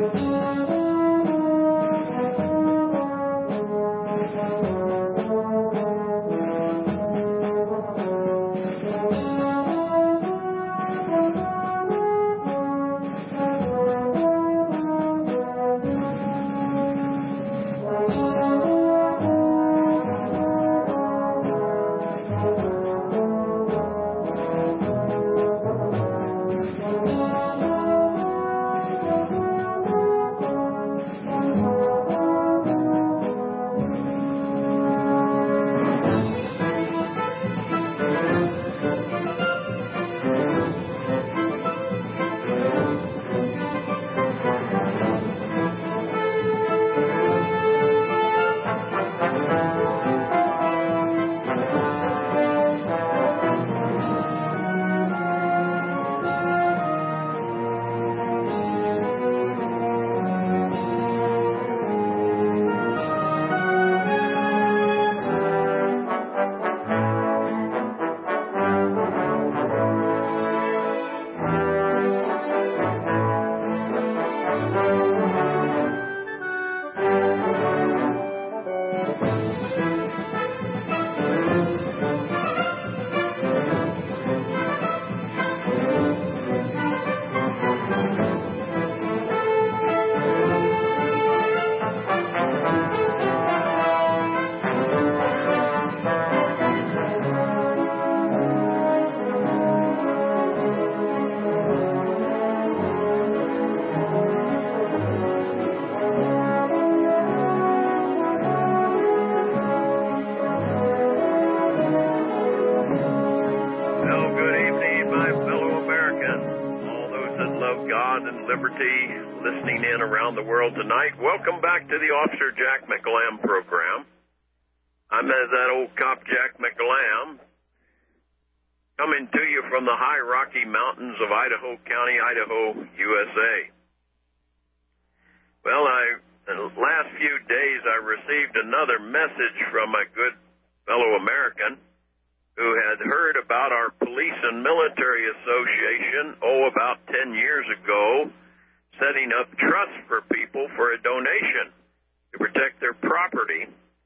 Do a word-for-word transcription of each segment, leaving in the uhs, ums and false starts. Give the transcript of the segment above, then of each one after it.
Listening in around the world tonight. Welcome back to the Officer Jack McEllamb program. I'm as that old cop Jack McEllamb, coming to you from the high Rocky Mountains of Idaho County, Idaho, U S A. Well, I, in the last few days, I received another message from a good fellow American who had heard about our Police and Military Association, oh, about ten years ago, setting up trusts for people for a donation to protect their property.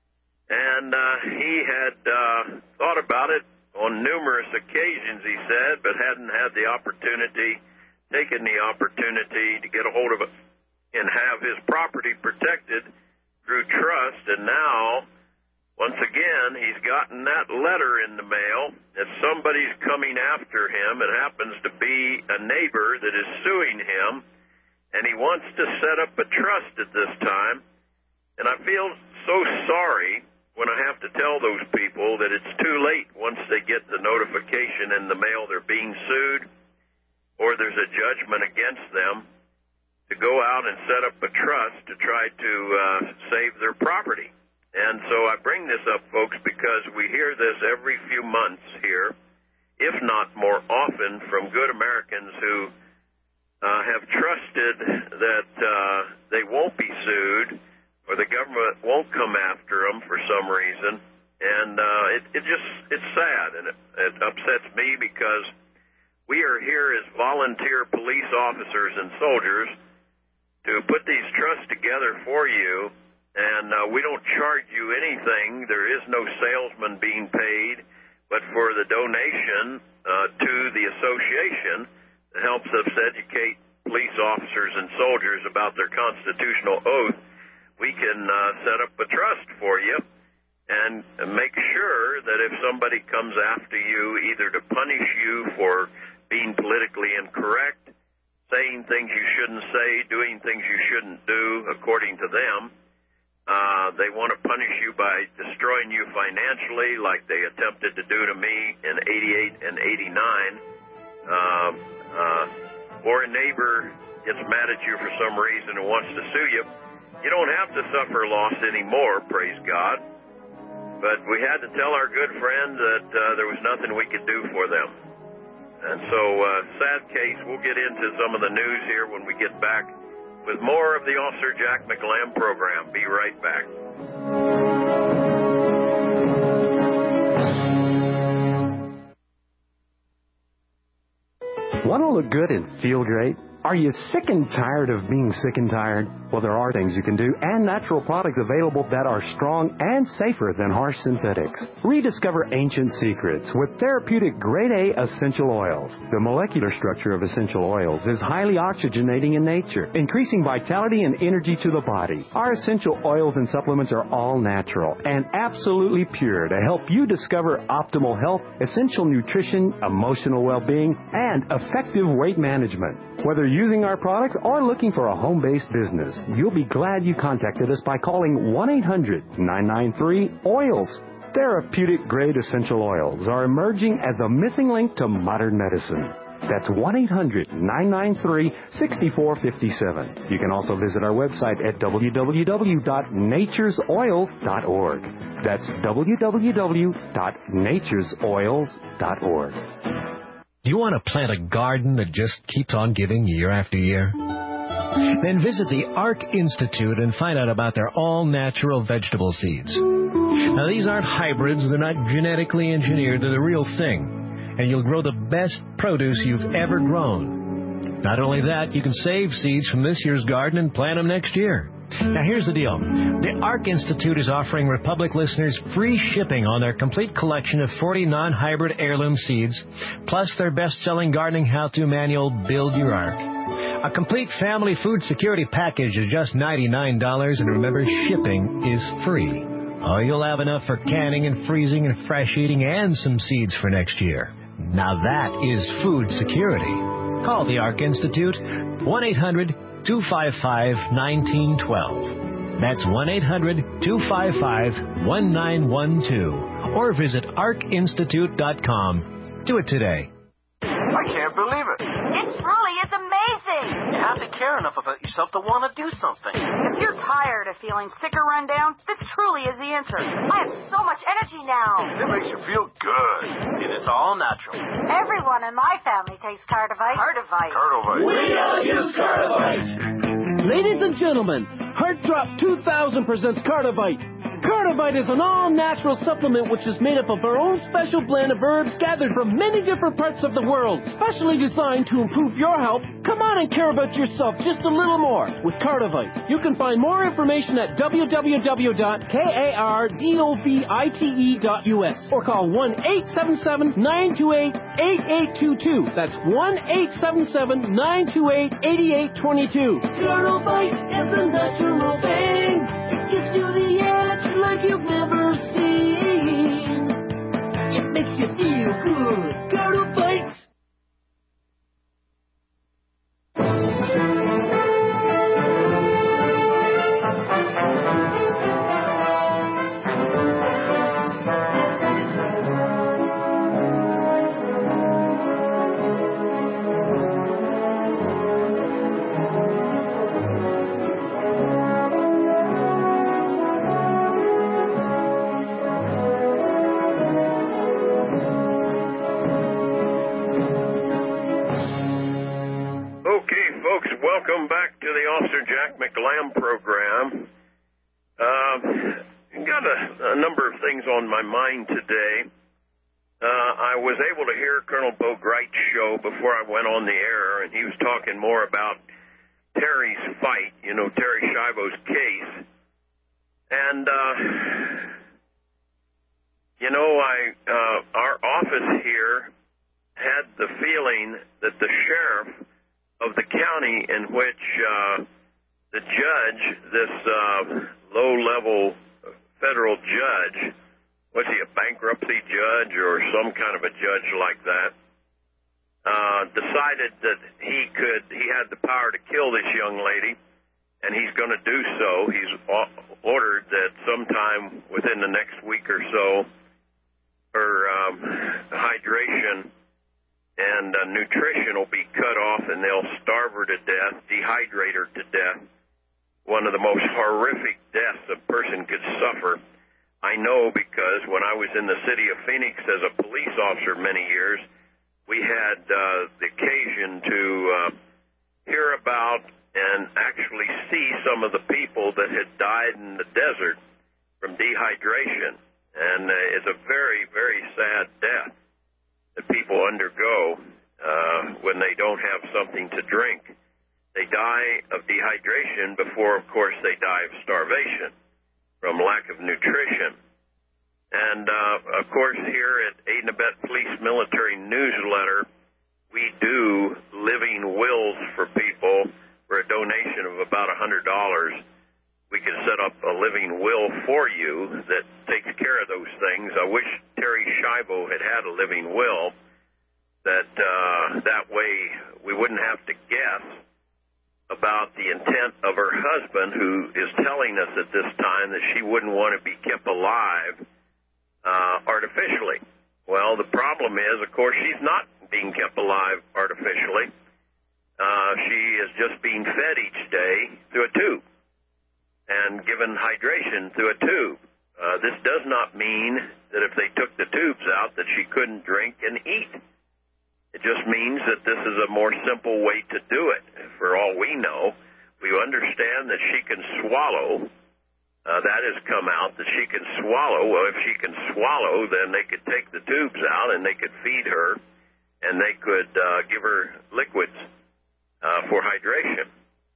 And uh, he had uh, thought about it on numerous occasions, he said, but hadn't had the opportunity, taken the opportunity to get a hold of it and have his property protected through trust. And now, once again, he's gotten that letter in the mail that somebody's coming after him. It happens to be a neighbor that is suing him, and he wants to set up a trust at this time. And I feel so sorry when I have to tell those people that it's too late once they get the notification in the mail they're being sued or there's a judgment against them, to go out and set up a trust to try to uh, save their property. And so I bring this up, folks, because we hear this every few months here, if not more often, from good Americans who Uh, have trusted that uh, they won't be sued or the government won't come after them for some reason. And uh, it, it just, it's sad, and it, it upsets me because we are here as volunteer police officers and soldiers to put these trusts together for you, and uh, we don't charge you anything. There is no salesman being paid, but for the donation uh, to the association, it helps us educate police officers and soldiers about their constitutional oath. We can uh, set up a trust for you and make sure that if somebody comes after you, either to punish you for being politically incorrect, saying things you shouldn't say, doing things you shouldn't do according to them, uh, they want to punish you by destroying you financially like they attempted to do to me in eighty-eight and eighty-nine. Um, uh, or a neighbor gets mad at you for some reason and wants to sue you, you don't have to suffer loss anymore, praise God. But we had to tell our good friend that uh, there was nothing we could do for them. And so, uh, sad case, we'll get into some of the news here when we get back with more of the Officer Jack McEllamb program. Be right back. Want to look good and feel great? Are you sick and tired of being sick and tired? Well, there are things you can do and natural products available that are strong and safer than harsh synthetics. Rediscover ancient secrets with therapeutic grade A essential oils. The molecular structure of essential oils is highly oxygenating in nature, increasing vitality and energy to the body. Our essential oils and supplements are all natural and absolutely pure to help you discover optimal health, essential nutrition, emotional well-being, and effective weight management. Whether using our products or looking for a home-based business, you'll be glad you contacted us by calling one eight hundred nine nine three oils. Therapeutic-grade essential oils are emerging as a missing link to modern medicine. That's one eight hundred nine nine three six four five seven. You can also visit our website at w w w dot natures oils dot org. That's w w w dot natures oils dot org. Do you want to plant a garden that just keeps on giving year after year? Then visit the Ark Institute and find out about their all-natural vegetable seeds. Now, these aren't hybrids. They're not genetically engineered. They're the real thing. And you'll grow the best produce you've ever grown. Not only that, you can save seeds from this year's garden and plant them next year. Now, here's the deal. The Ark Institute is offering Republic listeners free shipping on their complete collection of forty non-hybrid heirloom seeds, plus their best-selling gardening how-to manual, Build Your Ark. A complete family food security package is just ninety-nine dollars, and remember, shipping is free. Oh, you'll have enough for canning and freezing and fresh eating and some seeds for next year. Now that is food security. Call the Ark Institute, one eight hundred two five five one nine one two. That's one eight hundred two five five one nine one two. Or visit ark institute dot com. Do it today. I can't believe it. It's truly, it's amazing. You have to care enough about yourself to want to do something. If you're tired of feeling sick or run down, this truly is the answer. I have so much energy now. It makes you feel good. And it's all natural. Everyone in my family takes Cardivite. Cardivite. Cardivite. We all use Cardivite. Ladies and gentlemen, Heart Drop two thousand presents Cardivite. Cardivite is an all-natural supplement which is made up of our own special blend of herbs gathered from many different parts of the world, specially designed to improve your health. Come on and care about yourself just a little more with Cardivite. You can find more information at w w w dot cardovite dot u s or call one eight seven seven nine two eight eight eight two two. That's one eight seven seven nine two eight eight eight two two. Cardivite is a natural thing. It gives you the edge like you've never seen. It makes you feel good. Cardivite. Welcome back to the Officer Jack McLam program. Uh, got a, a number of things on my mind today. Uh, I was able to hear Colonel Bo Greit's show before I went on the air, and he was talking more about Terry's fight, you know, Terry Schiavo's case. And, uh, you know, I uh, our office here had the feeling that the sheriff of the county in which uh, the judge, this uh, low-level federal judge, was he a bankruptcy judge or some kind of a judge like that, uh, decided that he could, he had the power to kill this young lady, and he's going to do so. He's ordered that sometime within the next week or so, her um, hydration and uh, nutrition will be cut off, and they'll starve her to death, dehydrate her to death. One of the most horrific deaths a person could suffer. I know because when I was in the city of Phoenix as a police officer many years, we had uh, the occasion to uh, hear about and actually see some of the people that had died in the desert from dehydration. And uh, it's a very, very sad death that people undergo uh, when they don't have something to drink. they die of dehydration before, of course, they die of starvation from lack of nutrition. And, uh, of course, here at Aid and Abet Police Military Newsletter, we do living wills for people for a donation of about one hundred dollars. We can set up a living will for you that takes care of those things. I wish Terry Schiavo had had a living will, that uh, that way we wouldn't have to guess about the intent of her husband, who is telling us at this time that she wouldn't want to be kept alive uh, artificially. Well, the problem is, of course, she's not being kept alive artificially. Uh, she is just being fed each day through a tube and given hydration through a tube. Uh, this does not mean that if they took the tubes out that she couldn't drink and eat. It just means that this is a more simple way to do it. For all we know, we understand that she can swallow. Uh, that has come out, that she can swallow. Well, if she can swallow, then they could take the tubes out and they could feed her and they could uh, give her liquids uh, for hydration.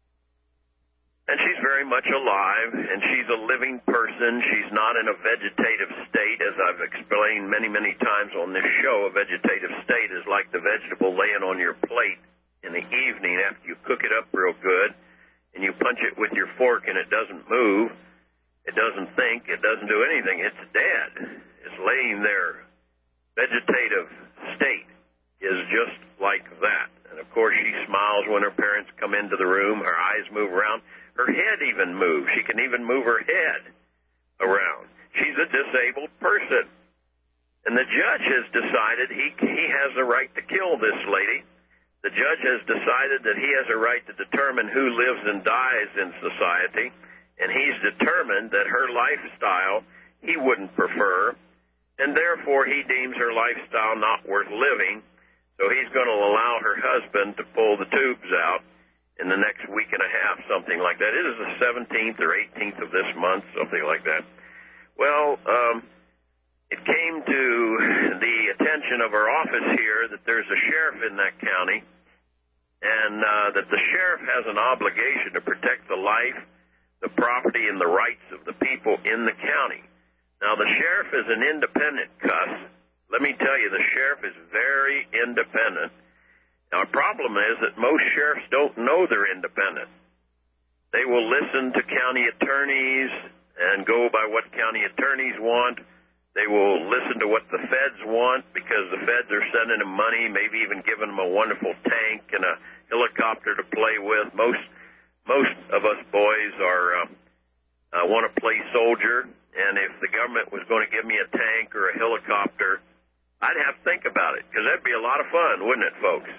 And she's very much alive, and she's a living person. She's not in a vegetative state, as I've explained many, many times on this show. A vegetative state is like the vegetable laying on your plate in the evening after you cook it up real good, and you punch it with your fork, and it doesn't move. It doesn't think. It doesn't do anything. It's dead. It's laying there. Vegetative state is just like that. And, of course, she smiles when her parents come into the room. Her eyes move around. Her head even moves. She can even move her head around. She's a disabled person. And the judge has decided he, he has a right to kill this lady. The judge has decided that he has a right to determine who lives and dies in society. And he's determined that her lifestyle he wouldn't prefer. And therefore he deems her lifestyle not worth living. So he's going to allow her husband to pull the tubes out in the next week and a half, something like that. It is the seventeenth or eighteenth of this month, something like that. Well, um, it came to the attention of our office here that there's a sheriff in that county, and uh, that the sheriff has an obligation to protect the life, the property, and the rights of the people in the county. Now, the sheriff is an independent cuss. Let me tell you, the sheriff is very independent. Now, our problem is that most sheriffs don't know they're independent. They will listen to county attorneys and go by what county attorneys want. They will listen to what the feds want because the feds are sending them money, maybe even giving them a wonderful tank and a helicopter to play with. Most most of us boys are uh, uh, want to play soldier, and if the government was going to give me a tank or a helicopter, I'd have to think about it because that'd be a lot of fun, wouldn't it, folks?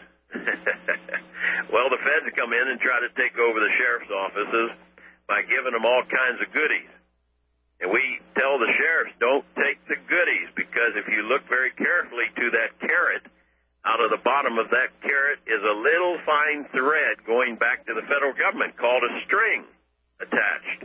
Well, the feds come in and try to take over the sheriff's offices by giving them all kinds of goodies. And we tell the sheriffs, don't take the goodies, because if you look very carefully to that carrot, out of the bottom of that carrot is a little fine thread going back to the federal government called a string attached.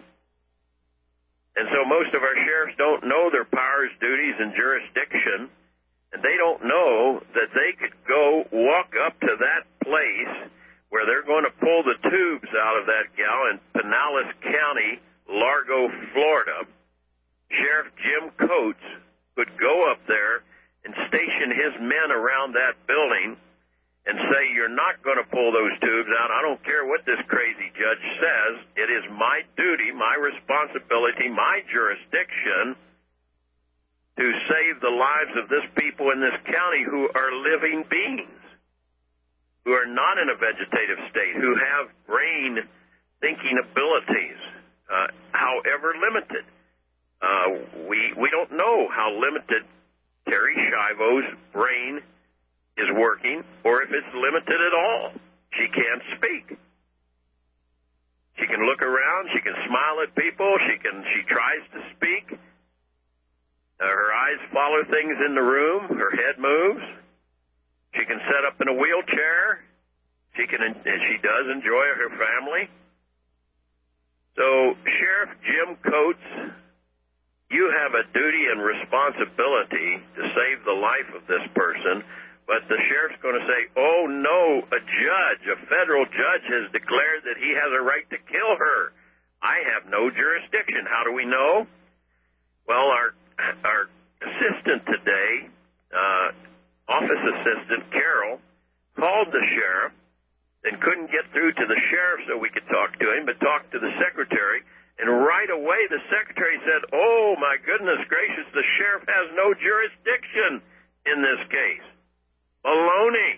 And so most of our sheriffs don't know their powers, duties, and jurisdiction. And they don't know that they could go walk up to that place where they're going to pull the tubes out of that gal in Pinellas County, Largo, Florida. Sheriff Jim Coates could go up there and station his men around that building and say, you're not going to pull those tubes out. I don't care what this crazy judge says. It is my duty, my responsibility, my jurisdiction to save the lives of this people in this county who are living beings, who are not in a vegetative state, who have brain thinking abilities, uh, however limited. Uh, we we don't know how limited Terry Schiavo's brain is working, or if it's limited at all. She can't speak. She can look around. She can smile at people. She can. She tries to speak. Uh, her eyes follow things in the room. Her head moves. She can set up in a wheelchair. She can, and she does enjoy her family. So, Sheriff Jim Coates, you have a duty and responsibility to save the life of this person But the sheriff's going to say, oh, no, a judge, a federal judge has declared that he has a right to kill her. I have no jurisdiction. How do we know? Well, our our assistant today, uh, office assistant Carol, called the sheriff and couldn't get through to the sheriff so we could talk to him, but talked to the secretary. And right away the secretary said, oh, my goodness gracious, the sheriff has no jurisdiction in this case. Baloney.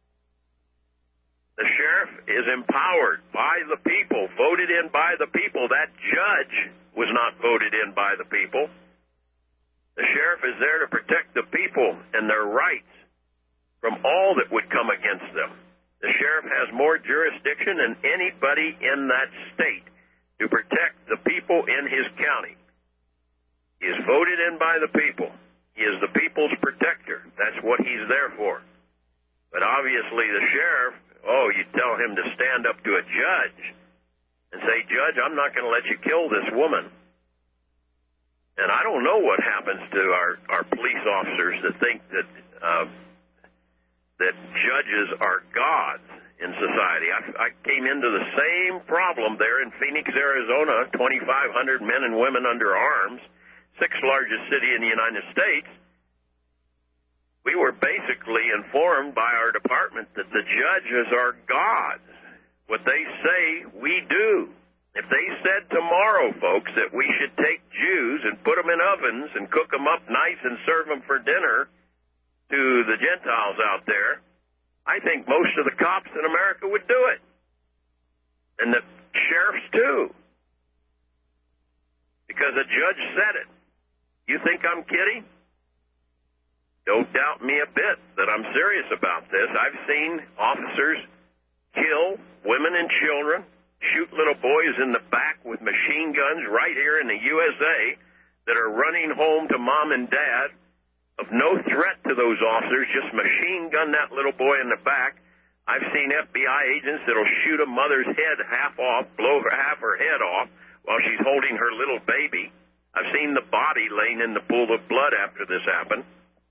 The sheriff is empowered by the people, voted in by the people. That judge was not voted in by the people. The sheriff is there to protect the people and their rights from all that would come against them. The sheriff has more jurisdiction than anybody in that state to protect the people in his county. He is voted in by the people. He is the people's protector. That's what he's there for. But obviously the sheriff, oh, you tell him to stand up to a judge and say, Judge, I'm not going to let you kill this woman. And I don't know what happens to our, our police officers that think that uh, that judges are gods in society. I, I came into the same problem there in Phoenix, Arizona, twenty-five hundred men and women under arms, sixth largest city in the United States. We were basically informed by our department that the judges are gods. What they say, we do. If they said tomorrow, folks, that we should take Jews and put them in ovens and cook them up nice and serve them for dinner to the Gentiles out there, I think most of the cops in America would do it. And the sheriffs, too. Because a judge said it. You think I'm kidding? Don't doubt me a bit that I'm serious about this. I've seen officers kill women and children, shoot little boys in the back with machine guns right here in the U S A that are running home to mom and dad of no threat to those officers, just machine gun that little boy in the back. I've seen F B I agents that'll shoot a mother's head half off, blow her half her head off while she's holding her little baby. I've seen the body laying in the pool of blood after this happened.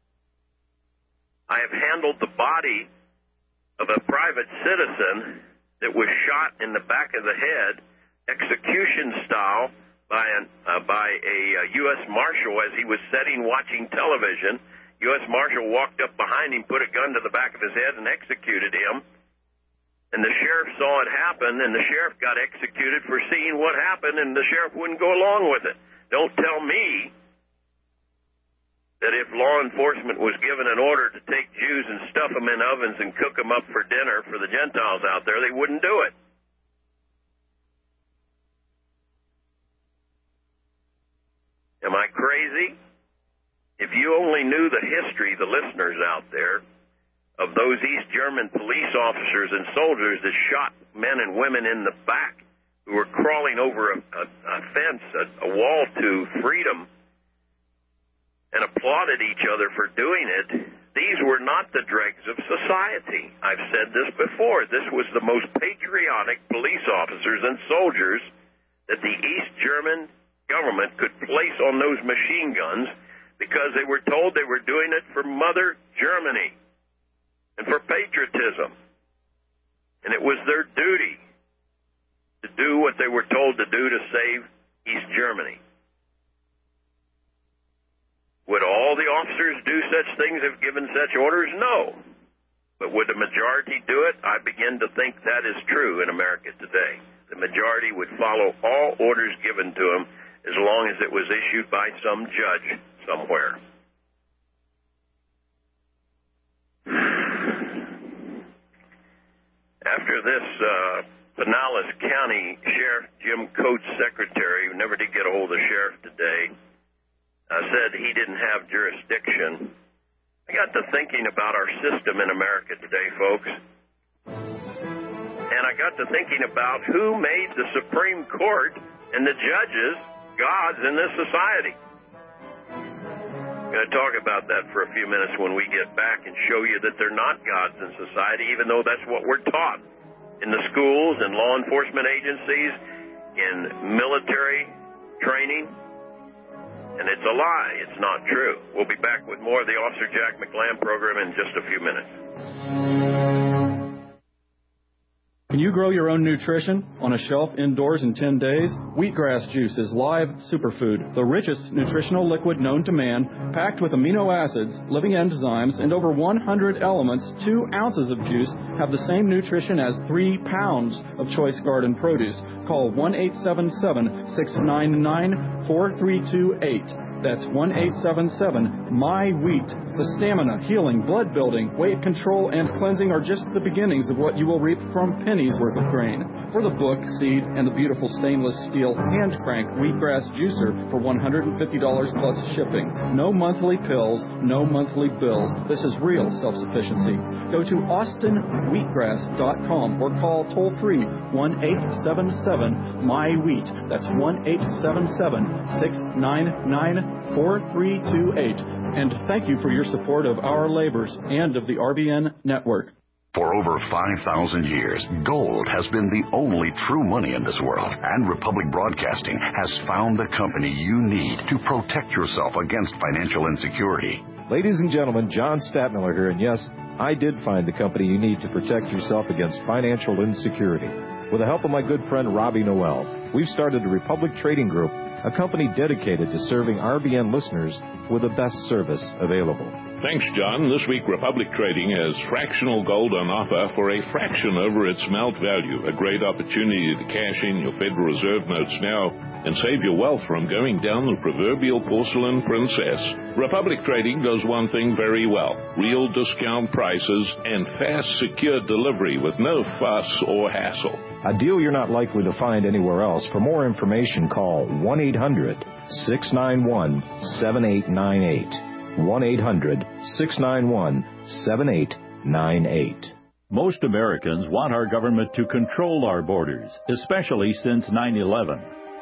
I have handled the body of a private citizen that was shot in the back of the head, execution style, by, an, uh, by a uh, U S Marshal as he was sitting watching television. U S Marshal walked up behind him, put a gun to the back of his head, and executed him. And the sheriff saw it happen, and the sheriff got executed for seeing what happened, and the sheriff wouldn't go along with it. Don't tell me that if law enforcement was given an order to take Jews and stuff them in ovens and cook them up for dinner for the Gentiles out there, they wouldn't do it. Am I crazy? If you only knew the history, the listeners out there, of those East German police officers and soldiers that shot men and women in the back who were crawling over a, a, a fence, a, a wall to freedom, and applauded each other for doing it, these were not the dregs of society. I've said this before. This was the most patriotic police officers and soldiers that the East German government could place on those machine guns because they were told they were doing it for Mother Germany and for patriotism. And it was their duty to do what they were told to do to save East Germany. Would all the officers do such things if given such orders? No. But would the majority do it? I begin to think that is true in America today. The majority would follow all orders given to them as long as it was issued by some judge somewhere. After this, uh, Pinellas County Sheriff Jim Coates' secretary, who never did get a hold of the sheriff today, Uh, said he didn't have jurisdiction. I got to thinking about our system in America today, folks. And I got to thinking about who made the Supreme Court and the judges gods in this society. I'm going to talk about that for a few minutes when we get back and show you that they're not gods in society, even though that's what we're taught in the schools and law enforcement agencies, in military training. and it's a lie. It's not true. We'll be back with more of the Officer Jack McLamb program in just a few minutes. Can you grow your own nutrition on a shelf indoors in ten days? Wheatgrass juice is live superfood, the richest nutritional liquid known to man, packed with amino acids, living enzymes, and over one hundred elements. Two ounces of juice have the same nutrition as three pounds of choice garden produce. Call one eight seven seven, six nine nine, four three two eight. That's one eight seven seven, M Y wheat. The stamina, healing, blood building, weight control, and cleansing are just the beginnings of what you will reap from pennies worth of grain. For the book, seed, and the beautiful stainless steel hand crank wheatgrass juicer for one hundred fifty dollars plus shipping. No monthly pills, no monthly bills. This is real self-sufficiency. Go to austin wheatgrass dot com or call toll free one eight seven seven, M Y wheat. That's one eight seven seven, six nine nine, four three two eight. And thank you for your support of our labors and of the R B N network. For over five thousand years, gold has been the only true money in this world, and Republic Broadcasting has found the company you need to protect yourself against financial insecurity. Ladies and gentlemen, John Statmiller here, and yes, I did find the company you need to protect yourself against financial insecurity. With the help of my good friend Robbie Noel, we've started the Republic Trading Group, a company dedicated to serving R B N listeners with the best service available. Thanks, John. This week, Republic Trading has fractional gold on offer for a fraction over its melt value. A great opportunity to cash in your Federal Reserve notes now and save your wealth from going down the proverbial porcelain princess. Republic Trading does one thing very well: real discount prices and fast, secure delivery with no fuss or hassle. A deal you're not likely to find anywhere else. For more information, call one eight hundred, six nine one, seven eight nine eight. one eight hundred, six nine one, seven eight nine eight. Most Americans want our government to control our borders, especially since nine eleven.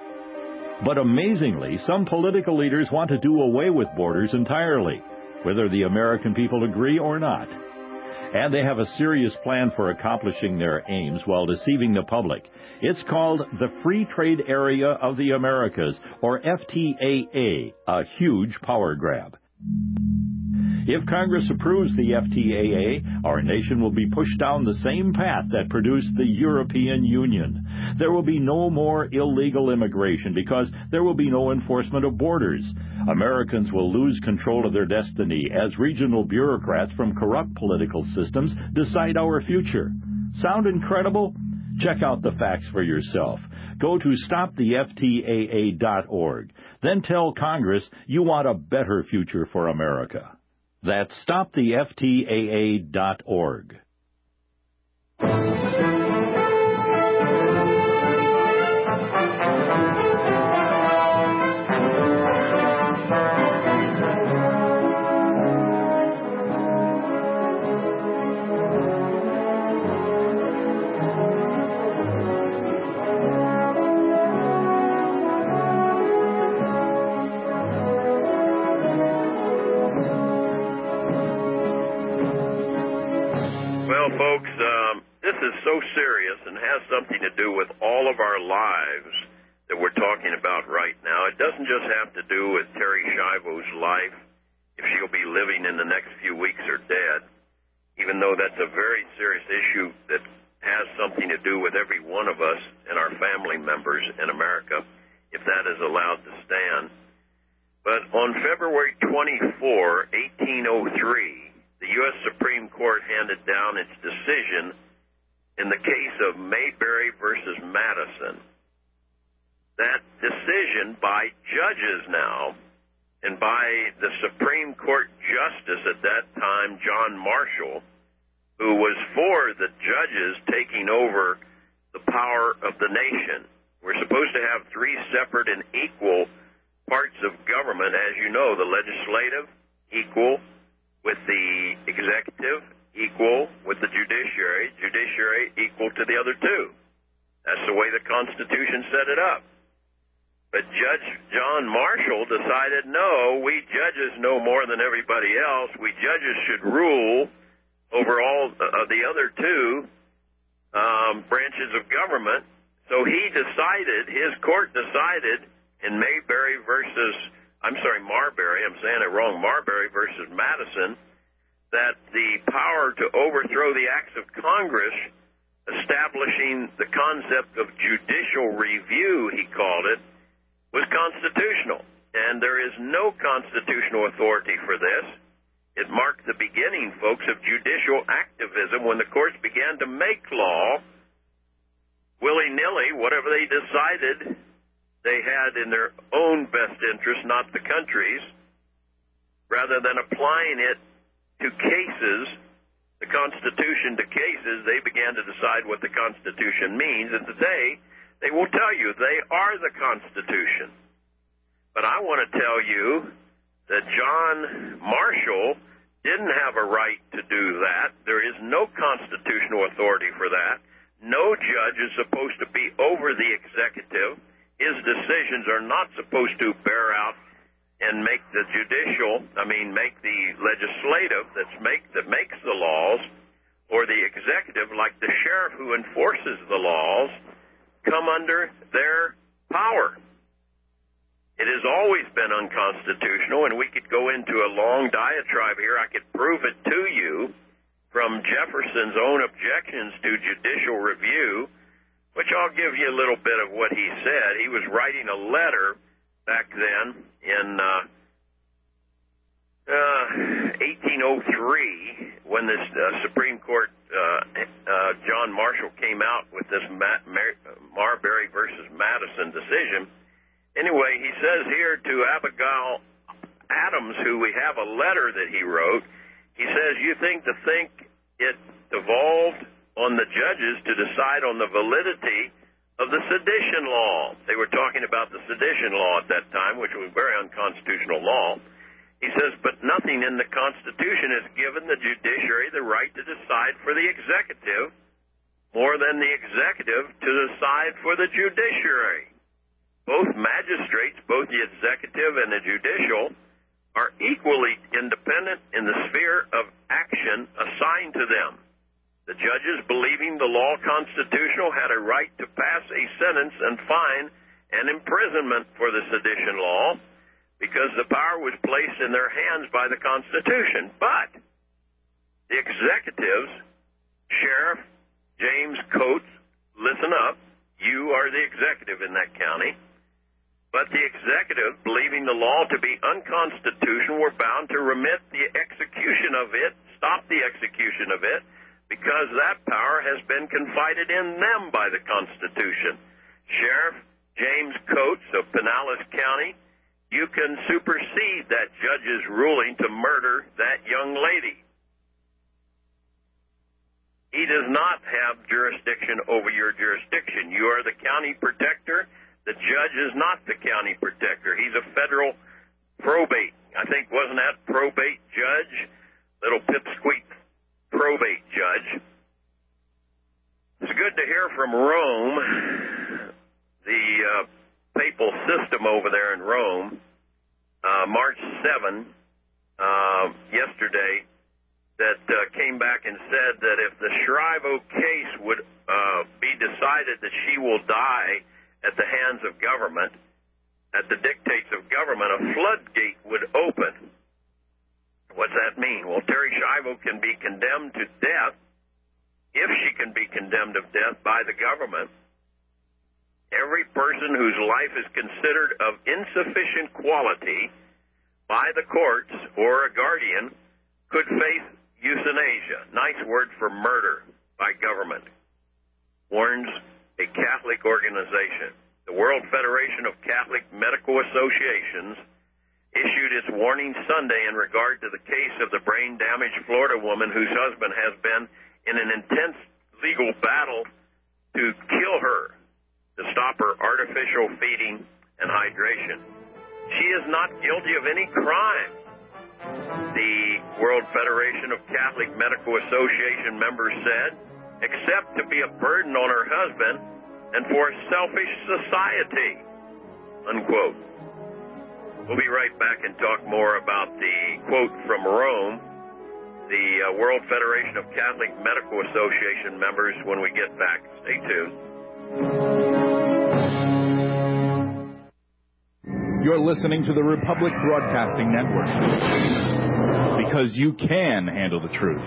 But amazingly, some political leaders want to do away with borders entirely, whether the American people agree or not. And they have a serious plan for accomplishing their aims while deceiving the public. It's called the Free Trade Area of the Americas, or F T A A, a huge power grab. If Congress approves the F T A A, our nation will be pushed down the same path that produced the European Union. There will be no more illegal immigration because there will be no enforcement of borders. Americans will lose control of their destiny as regional bureaucrats from corrupt political systems decide our future. Sound incredible? Check out the facts for yourself. Go to stop the F T A A dot org. Then tell Congress you want a better future for America. That's stop the F T A A dot org. Well, folks, um, this is so serious and has something to do with all of our lives that we're talking about right now. It doesn't just have to do with Terri Schiavo's life, if she'll be living in the next few weeks or dead, even though that's a very serious issue that has something to do with every one of us and our family members in America, if that is allowed to stand. But on February twenty-fourth, eighteen oh three, the U S Supreme Court handed down its decision in the case of Mayberry versus Madison. That decision by judges now, and by the Supreme Court Justice at that time, John Marshall, who was for the judges taking over the power of the nation. We're supposed to have three separate and equal parts of government, as you know: the legislative, equal with the executive, equal with the judiciary, judiciary equal to the other two. That's the way the Constitution set it up. But Judge John Marshall decided, no, we judges know more than everybody else. We judges should rule over all of the other two um, branches of government. So he decided, his court decided in Mayberry versus I'm sorry, Marbury, I'm saying it wrong, Marbury versus Madison, that the power to overthrow the acts of Congress, establishing the concept of judicial review, he called it, was constitutional. And there is no constitutional authority for this. It marked the beginning, folks, of judicial activism when the courts began to make law willy-nilly, whatever they decided they had in their own best interest, not the country's, rather than applying it to cases, the Constitution to cases. They began to decide what the Constitution means, and today they will tell you they are the Constitution. But I want to tell you that John Marshall didn't have a right to do that. There is no constitutional authority for that. No judge is supposed to be over the executive. His decisions are not supposed to bear out and make the judicial, I mean, make the legislative that's make, that makes the laws, or the executive, like the sheriff who enforces the laws, come under their power. It has always been unconstitutional, and we could go into a long diatribe here. I could prove it to you from Jefferson's own objections to judicial review, which I'll give you a little bit of what he said. He was writing a letter back then in uh, uh, eighteen oh three when this uh, Supreme Court, uh, uh, John Marshall came out with this Ma- Mar- Marbury versus Madison decision. Anyway, he says here to Abigail Adams, who we have a letter that he wrote, he says, you think to think it devolved on the judges to decide on the validity of the sedition law. They were talking about the sedition law at that time, which was very unconstitutional law. He says, but nothing in the Constitution has given the judiciary the right to decide for the executive more than the executive to decide for the judiciary. Both magistrates, both the executive and the judicial, are equally independent in the sphere of action assigned to them. The judges, believing the law constitutional, had a right to pass a sentence and fine and imprisonment for the sedition law because the power was placed in their hands by the Constitution. But the executives, Sheriff James Coates, listen up, you are the executive in that county. But the executive, believing the law to be unconstitutional, were bound to remit the execution of it, stop the execution of it, because that power has been confided in them by the Constitution. Sheriff James Coates of Pinellas County, you can supersede that judge's ruling to murder that young lady. He does not have jurisdiction over your jurisdiction. You are the county protector. The judge is not the county protector. He's a federal probate. I think, wasn't that probate judge? Little pipsqueak probate judge. It's good to hear from Rome, the uh, papal system over there in Rome, uh, March seventh, uh, yesterday, that uh, came back and said that if the Shrivo case would uh, be decided that she will die at the hands of government, at the dictates of government, a floodgate would open. What's that mean? Well, Terri Schiavo can be condemned to death, if she can be condemned of death by the government. Every person whose life is considered of insufficient quality by the courts or a guardian could face euthanasia. Nice word for murder by government. Warns a Catholic organization. The World Federation of Catholic Medical Associations issued its warning Sunday in regard to the case of the brain-damaged Florida woman whose husband has been in an intense legal battle to kill her, to stop her artificial feeding and hydration. She is not guilty of any crime. The World Federation of Catholic Medical Association members said, except to be a burden on her husband and for a selfish society, unquote. We'll be right back and talk more about the quote from Rome, the uh, World Federation of Catholic Medical Association members, when we get back. Stay tuned. You're listening to the Republic Broadcasting Network. Because you can handle the truth.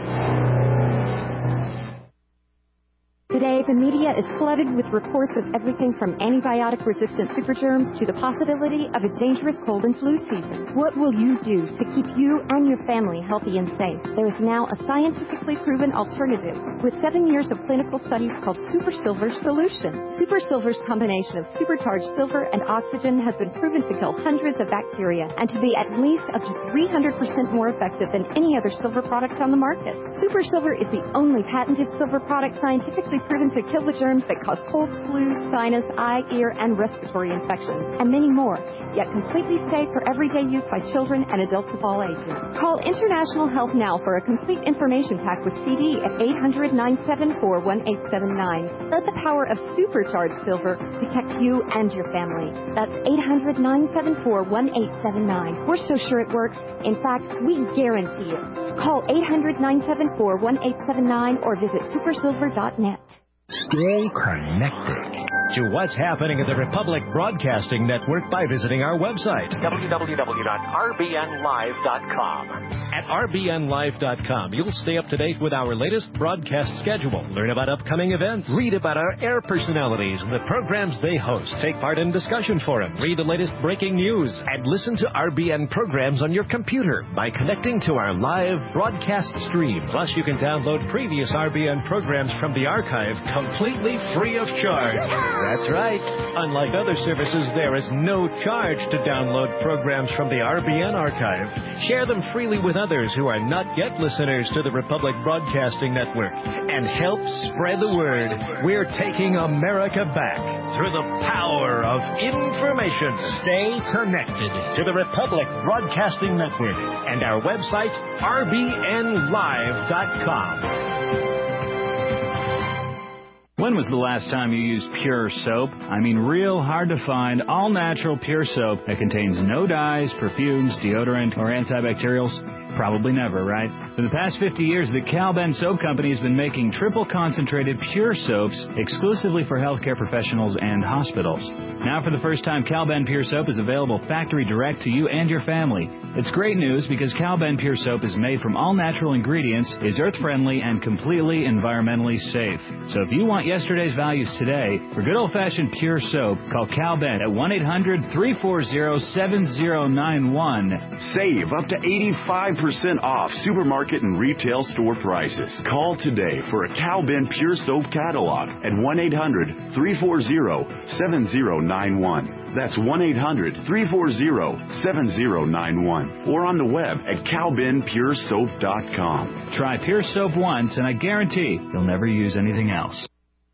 Today, the media is flooded with reports of everything from antibiotic-resistant supergerms to the possibility of a dangerous cold and flu season. What will you do to keep you and your family healthy and safe? There is now a scientifically proven alternative with seven years of clinical studies called Super Silver Solution. Super Silver's combination of supercharged silver and oxygen has been proven to kill hundreds of bacteria and to be at least up to three hundred percent more effective than any other silver product on the market. Super Silver is the only patented silver product scientifically proven to kill the germs that cause colds, flu, sinus, eye, ear, and respiratory infections, and many more, yet completely safe for everyday use by children and adults of all ages. Call International Health now for a complete information pack with C D at eight hundred, nine seven four, one eight seven nine. Let the power of supercharged silver protect you and your family. That's eight hundred, nine seven four, one eight seven nine. We're so sure it works. In fact, we guarantee it. Call eight hundred, nine seven four, one eight seven nine or visit super silver dot net. Stay connected to what's happening at the Republic Broadcasting Network by visiting our website, w w w dot r b n live dot com. At r b n live dot com, you'll stay up to date with our latest broadcast schedule, learn about upcoming events, read about our air personalities and the programs they host, take part in discussion forums, read the latest breaking news, and listen to R B N programs on your computer by connecting to our live broadcast stream. Plus, you can download previous R B N programs from the archive completely free of charge. That's right. Unlike other services, there is no charge to download programs from the R B N archive. Share them freely with others who are not yet listeners to the Republic Broadcasting Network and help spread the word. We're taking America back through the power of information. Stay connected to the Republic Broadcasting Network and our website, r b n live dot com. When was the last time you used pure soap? I mean, real hard to find, all-natural pure soap that contains no dyes, perfumes, deodorant, or antibacterials? Probably never, right? For the past fifty years, the Cal-Ben Soap Company has been making triple-concentrated pure soaps exclusively for healthcare professionals and hospitals. Now, for the first time, Cal-Ben Pure Soap is available factory direct to you and your family. It's great news because Cal-Ben Pure Soap is made from all-natural ingredients, is earth-friendly, and completely environmentally safe. So if you want yesterday's values today, for good old-fashioned pure soap, call Cal-Ben at one eight hundred, three four zero, seven zero nine one. Save up to eighty-five percent off supermarket and retail store prices. Call today for a Cal-Ben Pure Soap catalog at one eight hundred, three four zero, seven zero nine one. That's one eight hundred, three four zero, seven zero nine one. Or on the web at cal ben pure soap dot com. Try Pure Soap once, and I guarantee you'll never use anything else.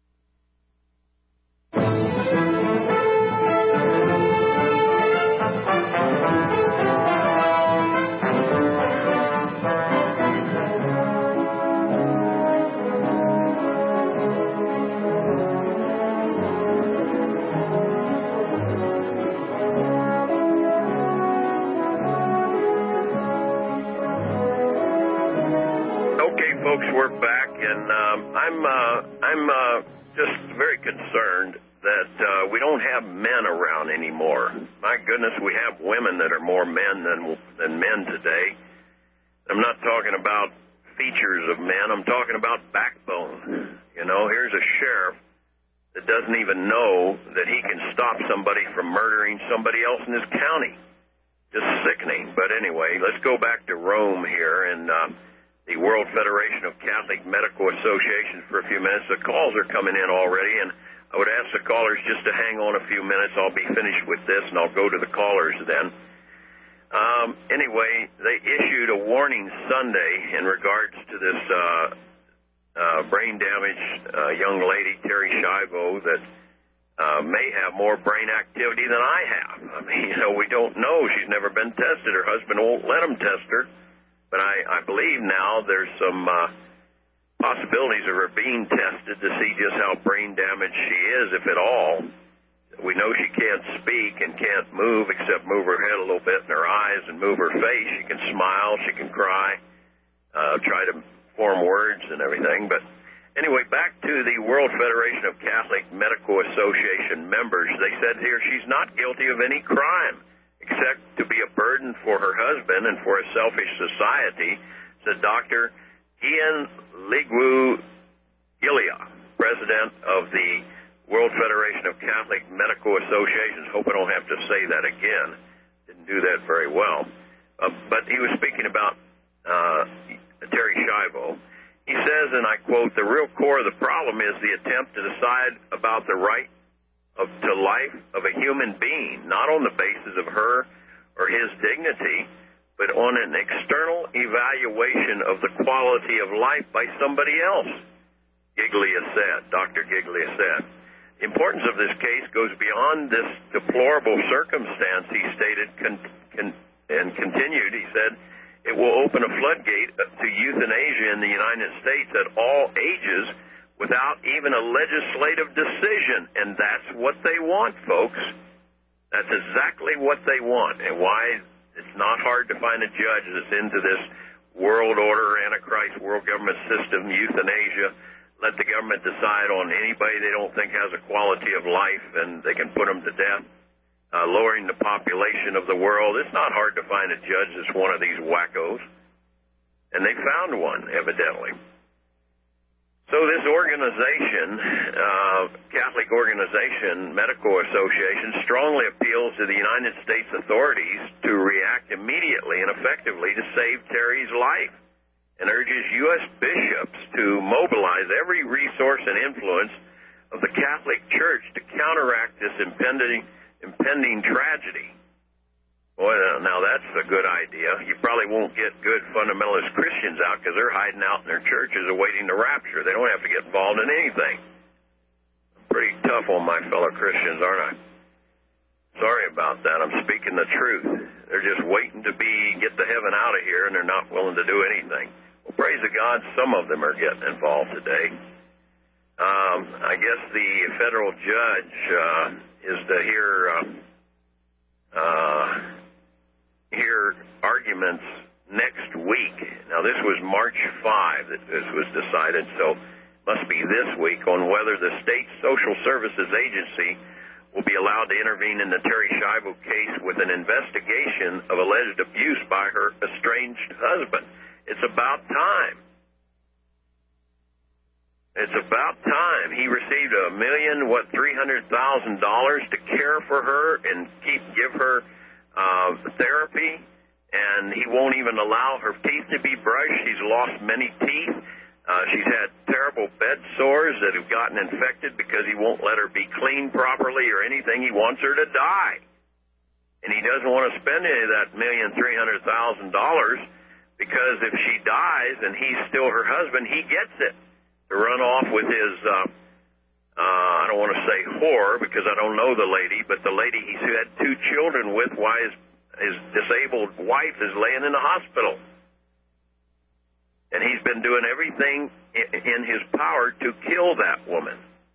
We're back, and um, I'm uh, I'm uh, just very concerned that uh, we don't have men around anymore. My goodness, we have women that are more men than than men today. I'm not talking about features of men. I'm talking about backbone. You know, here's a sheriff that doesn't even know that he can stop somebody from murdering somebody else in his county. Just sickening. But anyway, let's go back to Rome here and. Uh, the World Federation of Catholic Medical Associations for a few minutes. The calls are coming in already, and I would ask the callers just to hang on a few minutes. I'll be finished with this, and I'll go to the callers then. Um, anyway, they issued a warning Sunday in regards to this uh, uh, brain-damaged uh, young lady, Terri Schiavo, that uh, may have more brain activity than I have. I mean, you know, we don't know. She's never been tested. Her husband won't let him test her. But I, I believe now there's some uh, possibilities of her being tested to see just how brain damaged she is, if at all. We know she can't speak and can't move except move her head a little bit and her eyes and move her face. She can smile, she can cry, uh, try to form words and everything. But anyway, back to the World Federation of Catholic Medical Association members. They said here she's not guilty of any crime. accept to be a burden for her husband and for a selfish society, said Doctor Ian Liguiglia, president of the World Federation of Catholic Medical Associations. Hope I don't have to say that again. Didn't do that very well. Uh, but he was speaking about uh, Terri Schiavo. He says, and I quote, "The real core of the problem is the attempt to decide about the right of, to life of a human being, not on the basis of her or his dignity, but on an external evaluation of the quality of life by somebody else," Giglia said, Doctor Giglia said. The importance of this case goes beyond this deplorable circumstance, he stated, con, con, and continued, he said, "It will open a floodgate to euthanasia in the United States at all ages without even a legislative decision." And that's what they want, folks. That's exactly what they want, and why it's not hard to find a judge that's into this world order, Antichrist, world government system, euthanasia. Let the government decide on anybody they don't think has a quality of life, and they can put them to death, uh, lowering the population of the world. It's not hard to find a judge that's one of these wackos, and they found one, evidently. So this organization, uh, Catholic organization, Medical Association, strongly appeals to the United States authorities to react immediately and effectively to save Terri's life, and urges U S bishops to mobilize every resource and influence of the Catholic Church to counteract this impending, impending tragedy. Boy, now that's a good idea. You probably won't get good fundamentalist Christians out because they're hiding out in their churches awaiting the rapture. They don't have to get involved in anything. I'm pretty tough on my fellow Christians, aren't I? Sorry about that. I'm speaking the truth. They're just waiting to be get to heaven out of here, and they're not willing to do anything. Well, praise to God, some of them are getting involved today. Um, I guess the federal judge uh, is to hear uh, uh, hear arguments next week. Now, this was March fifth that this was decided, so must be this week, on whether the state social services agency will be allowed to intervene in the Terri Schiavo case with an investigation of alleged abuse by her estranged husband. It's about time. It's about time. He received a million, what, three hundred thousand dollars to care for her and keep give her uh, therapy, and he won't even allow her teeth to be brushed. She's lost many teeth. Uh, she's had terrible bed sores that have gotten infected because he won't let her be cleaned properly or anything. He wants her to die. And he doesn't want to spend any of that million, three hundred thousand dollars, because if she dies and he's still her husband, he gets it to run off with his, uh, uh, I don't want to say whore because I don't know the lady, but the lady he's had two children with while his, his disabled wife is laying in the hospital. And he's been doing everything in his power to kill that woman.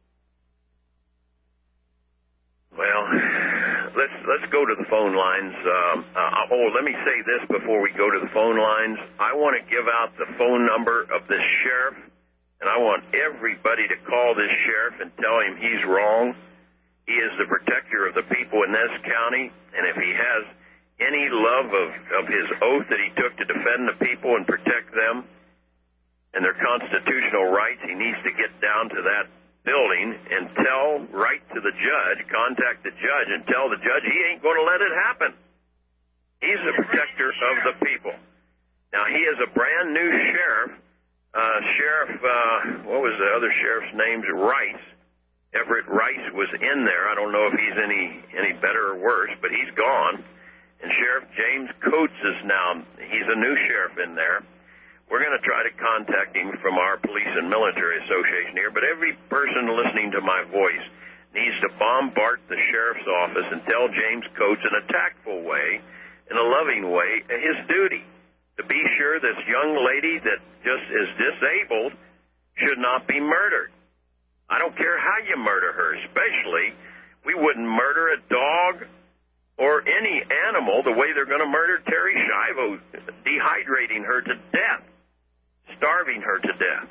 Well, let's let's go to the phone lines. Um, uh, oh, let me say this before we go to the phone lines. I want to give out the phone number of this sheriff, and I want everybody to call this sheriff and tell him he's wrong. He is the protector of the people in this county, and if he has any love of, of his oath that he took to defend the people and protect them and their constitutional rights, he needs to get down to that building and tell, write to the judge, contact the judge, and tell the judge he ain't going to let it happen. He's the protector of the people. Now, he is a brand new sheriff. Uh, Sheriff, uh, what was the other sheriff's name? Rice. Everett Rice was in there. I don't know if he's any, any better or worse, but he's gone. And Sheriff James Coates is now, he's a new sheriff in there. We're going to try to contact him from our Police and Military Association here, but every person listening to my voice needs to bombard the sheriff's office and tell James Coates in a tactful way, in a loving way, his duty to be sure this young lady that just is disabled should not be murdered. I don't care how you murder her, especially we wouldn't murder a dog or any animal the way they're going to murder Terri Schiavo, dehydrating her to death, starving her to death.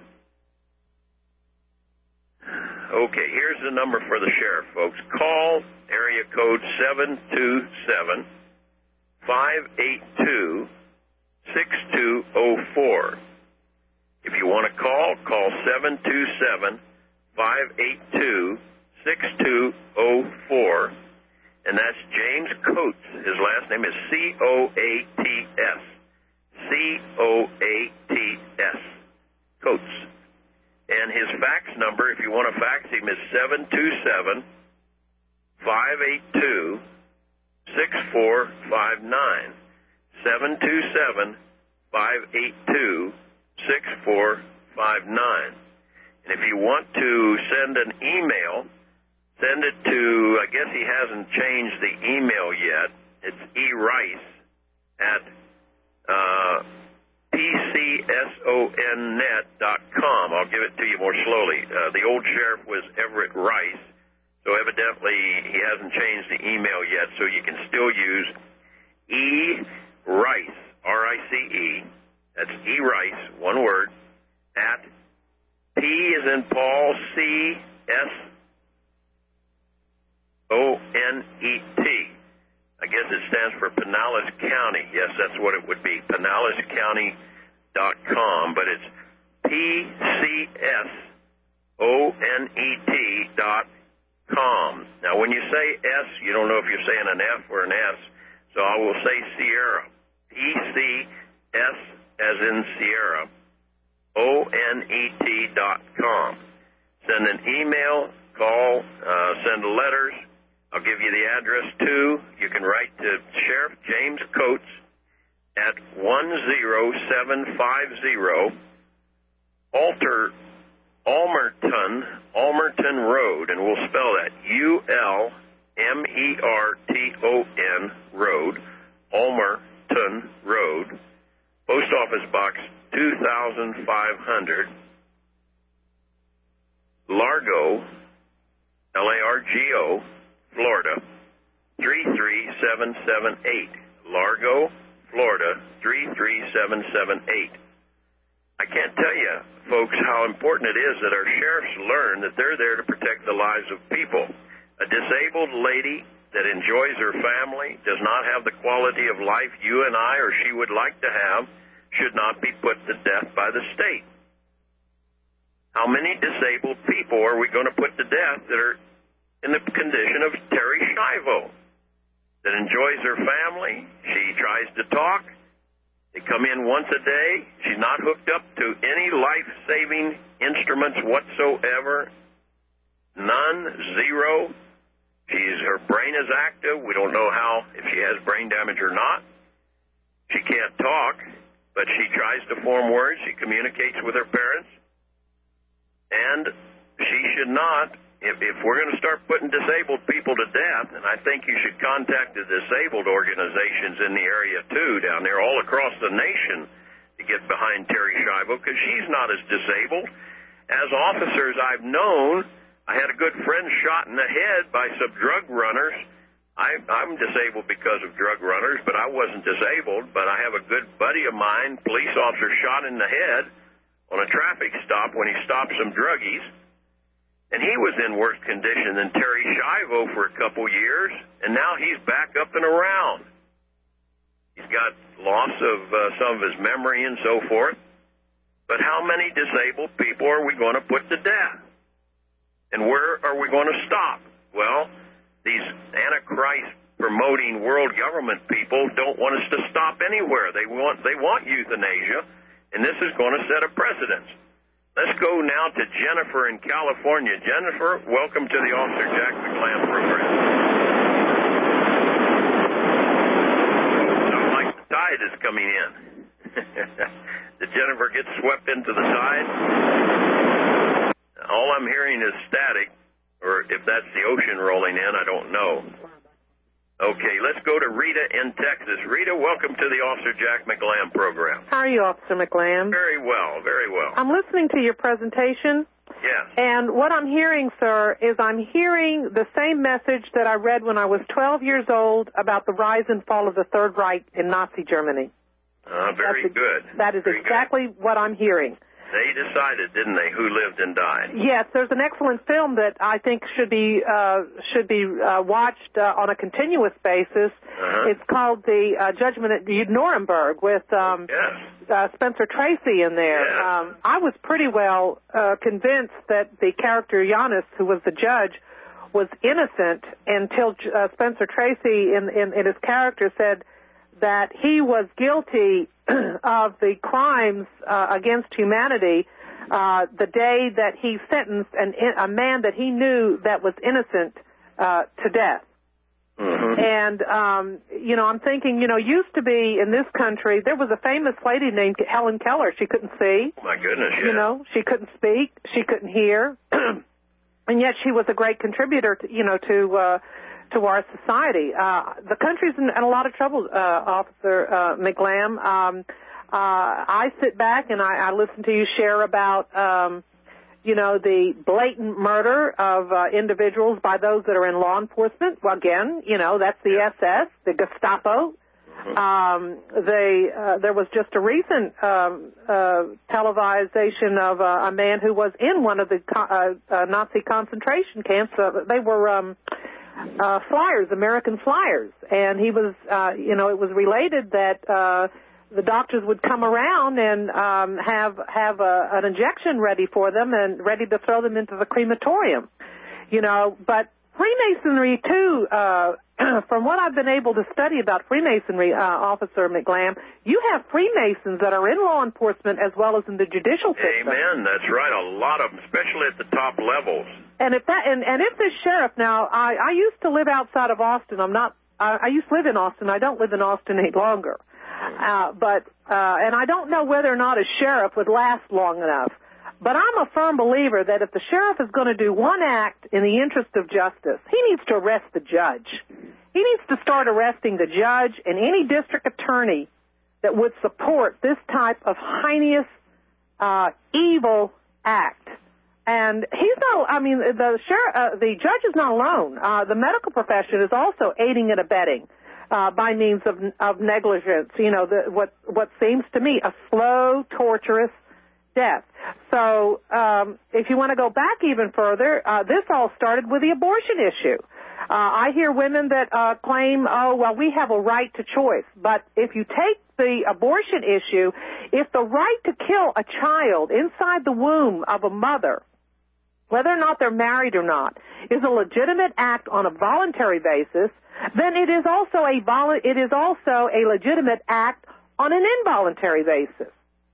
Okay, here's the number for the sheriff, folks. Call area code seven two seven, five eight two, six two zero four. If you want to call, call seven two seven, five eight two, six two zero four. And that's James Coates. His last name is C O A T S. C O A T S. Coates. And his fax number, if you want to fax him, is seven two seven, five eight two, six four five nine. seven two seven, five eight two, six four five nine. And if you want to send an email, send it to, I guess he hasn't changed the email yet. It's erice at uh, P C S O N net dot com. I'll give it to you more slowly. Uh, the old sheriff was Everett Rice, so evidently he hasn't changed the email yet, so you can still use erice, R I C E, that's erice, one word, at P as in Paul, C S O N E T. I guess it stands for Pinellas County. Yes, that's what it would be, pinellas county dot com, but it's P C S O N E T dot com. Now, when you say S, you don't know if you're saying an F or an S, so I will say Sierra. P C S as in Sierra, O N E T dot com. Send an email, call, uh, send letters. I'll give you the address, too. You can write to Sheriff James Coates at one zero seven five zero Alter, Ulmerton, Ulmerton Road, and we'll spell that U L M E R T O N Road, Ulmerton Road, Post Office Box two thousand five hundred, Largo, L A R G O, Florida, three three seven seven eight. Largo, Florida, three three seven seven eight. I can't tell you, folks, how important it is that our sheriffs learn that they're there to protect the lives of people. A disabled lady that enjoys her family, does not have the quality of life you and I or she would like to have, should not be put to death by the state. How many disabled people are we going to put to death that are in the condition of Terry Schiavo, that enjoys her family? She tries to talk. They come in once a day. She's not hooked up to any life-saving instruments whatsoever. None, zero. She's, her brain is active. We don't know how, if she has brain damage or not. She can't talk, but she tries to form words. She communicates with her parents. And she should not, if, if we're going to start putting disabled people to death, and I think you should contact the disabled organizations in the area, too, down there, all across the nation, to get behind Terry Schiavo, because she's not as disabled. As officers I've known, I had a good friend shot in the head by some drug runners. I, I'm disabled because of drug runners, but I wasn't disabled. But I have a good buddy of mine, police officer, shot in the head on a traffic stop when he stopped some druggies. And he was in worse condition than Terry Schiavo for a couple years, and now he's back up and around. He's got loss of uh, some of his memory and so forth. But how many disabled people are we going to put to death? And where are we going to stop? Well, these Antichrist-promoting world government people don't want us to stop anywhere. They want they want euthanasia, and this is going to set a precedent. Let's go now to Jennifer in California. Jennifer, welcome to the Officer Jack McLamb program. Sounds like the tide is coming in. Did Jennifer get swept into the tide? All I'm hearing is static, or if that's the ocean rolling in, I don't know. Okay, let's go to Rita in Texas. Rita, welcome to the Officer Jack McLamb program. How are you, Officer McLamb? Very well, very well. I'm listening to your presentation. Yes. And what I'm hearing, sir, is I'm hearing the same message that I read when I was twelve years old about the rise and fall of the Third Reich in Nazi Germany. Uh, very That's, good. That is very exactly good. what I'm hearing. They decided, didn't they, who lived and died? Yes, there's an excellent film that I think should be uh, should be uh, watched uh, on a continuous basis. Uh-huh. It's called The uh, Judgment at Nuremberg with um, yes. uh, Spencer Tracy in there. Yes. Um, I was pretty well uh, convinced that the character Giannis, who was the judge, was innocent until uh, Spencer Tracy in, in, in his character said that he was guilty of the crimes uh, against humanity uh, the day that he sentenced an, a man that he knew that was innocent uh, to death. Mm-hmm. And, um, you know, I'm thinking, you know, used to be in this country, there was a famous lady named Helen Keller. She couldn't see. My goodness, yeah. You know, she couldn't speak. She couldn't hear. And yet she was a great contributor, to, you know, to uh, to our society. Uh, the country's in, in a lot of trouble, uh, Officer uh, McLam. Um, uh, I sit back and I, I listen to you share about, um, you know, the blatant murder of uh, individuals by those that are in law enforcement. Well, again, you know, that's the S S, the Gestapo. Um, they, uh, there was just a recent um, uh, televisation of uh, a man who was in one of the co- uh, uh, Nazi concentration camps. Uh, they were um, uh, flyers, American flyers, and he was, uh, you know, it was related that uh, the doctors would come around and um, have have a, an injection ready for them and ready to throw them into the crematorium, you know. But Freemasonry too. Uh, From what I've been able to study about Freemasonry, uh, Officer McLam, you have Freemasons that are in law enforcement as well as in the judicial system. Amen. That's right. A lot of them, especially at the top levels. And if that, and, and if this sheriff now, I, I used to live outside of Austin. I'm not. I, I used to live in Austin. I don't live in Austin any longer. Uh, but uh, and I don't know whether or not a sheriff would last long enough. But I'm a firm believer that if the sheriff is going to do one act in the interest of justice, he needs to arrest the judge. He needs to start arresting the judge and any district attorney that would support this type of heinous, uh, evil act. And he's not, I mean, the sheriff, uh, the judge is not alone. Uh, the medical profession is also aiding and abetting, uh, by means of, of negligence, you know, the, what, what seems to me a slow, torturous death. So um, if you want to go back even further, uh, this all started with the abortion issue. Uh, I hear women that uh, claim, oh, well, we have a right to choice. But if you take the abortion issue, if the right to kill a child inside the womb of a mother, whether or not they're married or not, is a legitimate act on a voluntary basis, then it is also a vol- it is also a legitimate act on an involuntary basis.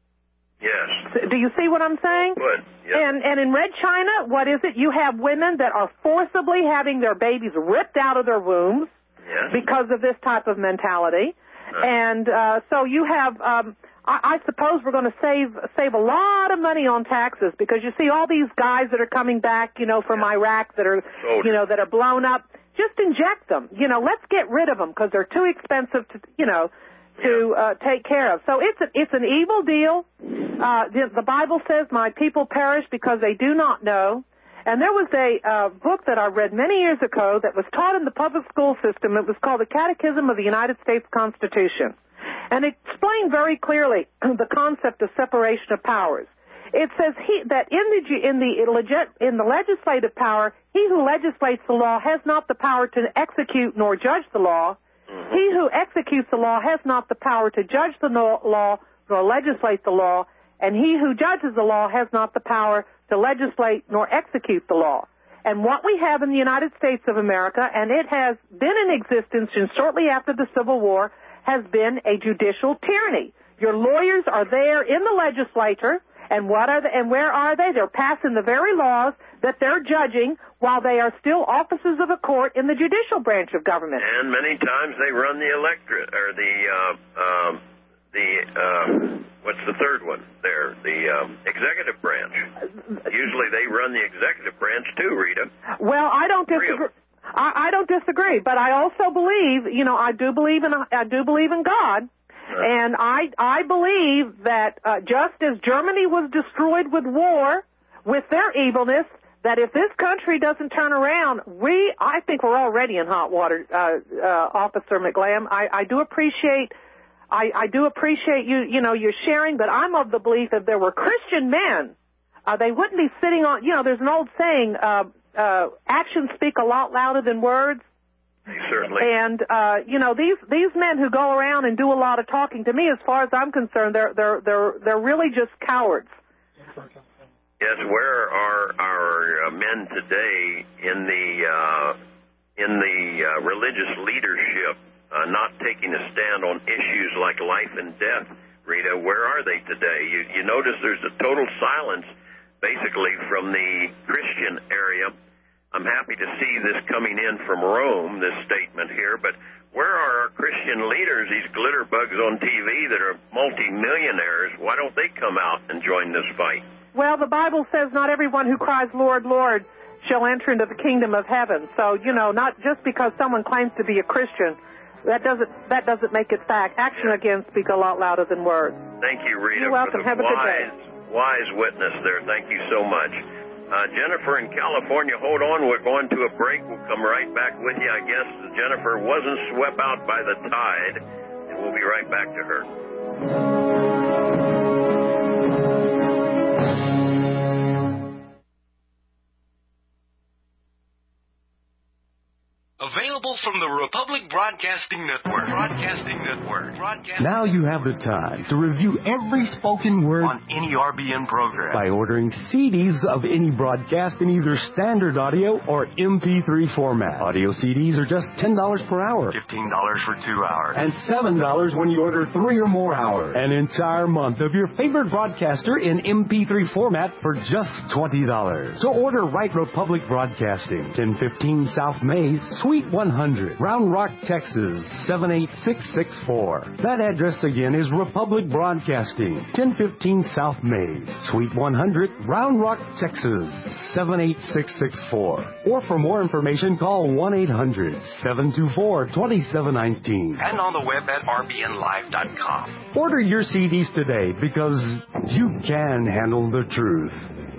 Yes. Do you see what I'm saying? Good. Yep. And and in Red China, what is it? You have women that are forcibly having their babies ripped out of their wombs yes. because of this type of mentality. Uh. And uh, so you have, um, I, I suppose we're going to save save a lot of money on taxes because you see all these guys that are coming back, you know, from yeah. Iraq that are, Soldiers. you know, that are blown up. Just inject them. You know, let's get rid of them because they're too expensive to, you know, to uh, take care of. So it's a, it's an evil deal. Uh, the, the Bible says, my people perish because they do not know. And there was a uh, book that I read many years ago that was taught in the public school system. It was called The Catechism of the United States Constitution. And it explained very clearly the concept of separation of powers. It says he, that in the, in, the legit, in the legislative power, he who legislates the law has not the power to execute nor judge the law. He who executes the law has not the power to judge the law nor legislate the law, and he who judges the law has not the power to legislate nor execute the law. And what we have in the United States of America, and it has been in existence since shortly after the Civil War, has been a judicial tyranny. Your lawyers are there in the legislature, and what are the, and where are they? They're passing the very laws that they're judging while they are still officers of a court in the judicial branch of government. And many times they run the electorate, or the, uh, um, the, uh, what's the third one there? The um, executive branch. Usually they run the executive branch too, Rita. Well, I don't disagree. I, I don't disagree, but I also believe, you know, I do believe in, I do believe in God. And I, I believe that uh, just as Germany was destroyed with war, with their evilness, that if this country doesn't turn around, we, I think we're already in hot water, uh, uh, Officer McLam. I, I do appreciate I, I do appreciate you, you know, you're sharing, but I'm of the belief that if there were Christian men, uh, they wouldn't be sitting on, you know, there's an old saying, uh, uh, actions speak a lot louder than words. Certainly. And, uh, you know, these, these men who go around and do a lot of talking, to me, as far as I'm concerned, they're, they're, they're, they're really just cowards. Yes, where are our uh, men today in the, uh, in the uh, religious leadership, uh, not taking a stand on issues like life and death? Rita, where are they today? You, you notice there's a total silence, basically, from the Christian area. I'm happy to see this coming in from Rome, this statement here, but where are our Christian leaders, these glitter bugs on T V that are multi-millionaires? Why don't they come out and join this fight? Well, the Bible says not everyone who cries, Lord, Lord, shall enter into the kingdom of heaven. So, you know, not just because someone claims to be a Christian, that doesn't that doesn't make it fact. Action, again, speak a lot louder than words. Thank you, Rita. You're welcome. For the Have a wise, good day. Wise witness there. Thank you so much. Uh, Jennifer in California, hold on. We're going to a break. We'll come right back with you. I guess Jennifer wasn't swept out by the tide, and we'll be right back to her. Available from the Republic Broadcasting Network. Broadcasting Network. Broadcasting Now you have the time to review every spoken word on any R B N program by ordering C Ds of any broadcast in either standard audio or M P three format. Audio C Ds are just ten dollars per hour. fifteen dollars for two hours. And seven dollars when you order three or more hours. An entire month of your favorite broadcaster in M P three format for just twenty dollars. So order Right Republic Broadcasting, ten fifteen South Mays, Suite one hundred, Round Rock, Texas, seven eight six six four. That address again is Republic Broadcasting, ten fifteen South Mays, Suite one hundred, Round Rock, Texas, seven eight six six four. Or for more information, call one eight hundred seven two four two seven one nine. And on the web at R B N live dot com. Order your C Ds today because you can handle the truth.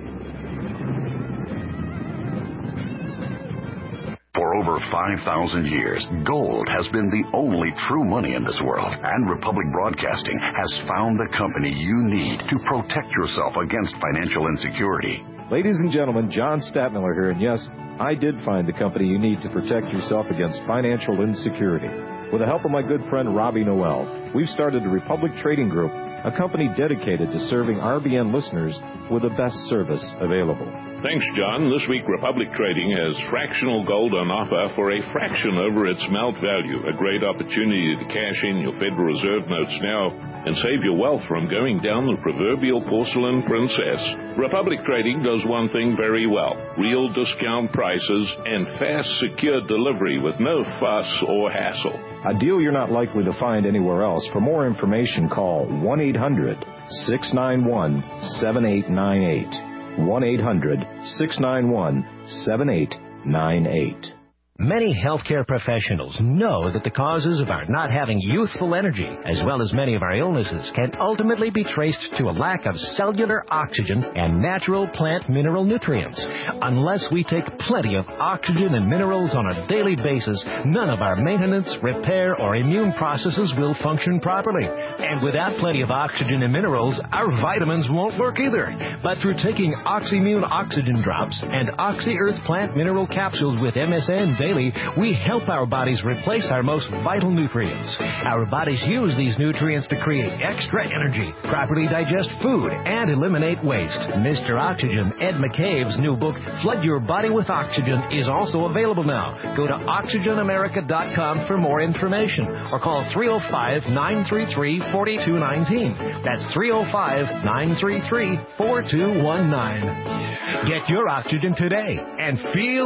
For over five thousand years, gold has been the only true money in this world. And Republic Broadcasting has found the company you need to protect yourself against financial insecurity. Ladies and gentlemen, John Stadtmiller here, and yes, I did find the company you need to protect yourself against financial insecurity. With the help of my good friend Robbie Noel, we've started the Republic Trading Group, a company dedicated to serving R B N listeners with the best service available. Thanks, John. This week, Republic Trading has fractional gold on offer for a fraction over its melt value. A great opportunity to cash in your Federal Reserve notes now and save your wealth from going down the proverbial porcelain princess. Republic Trading does one thing very well: real discount prices and fast, secure delivery with no fuss or hassle. A deal you're not likely to find anywhere else. For more information, call one eight hundred six nine one seven eight nine eight. one eight hundred six nine one seven eight nine eight. Many healthcare professionals know that the causes of our not having youthful energy, as well as many of our illnesses, can ultimately be traced to a lack of cellular oxygen and natural plant mineral nutrients. Unless we take plenty of oxygen and minerals on a daily basis, none of our maintenance, repair, or immune processes will function properly. And without plenty of oxygen and minerals, our vitamins won't work either. But through taking OxyMune oxygen drops and OxyEarth plant mineral capsules with M S M daily, we help our bodies replace our most vital nutrients. Our bodies use these nutrients to create extra energy, properly digest food, and eliminate waste. Mister Oxygen, Ed McCabe's new book, Flood Your Body with Oxygen, is also available now. Go to oxygen america dot com for more information, or call three oh five, nine three three, four two one nine. That's three oh five, nine three three, four two one nine. Get your oxygen today and feel...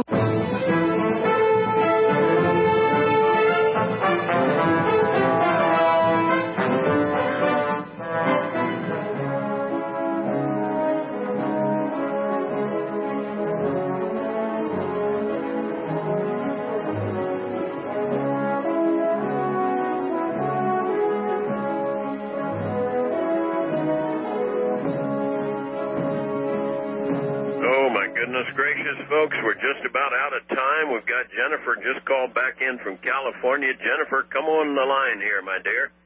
Goodness gracious, folks, we're just about out of time. We've got Jennifer just called back in from California. Jennifer, come on the line here, my dear.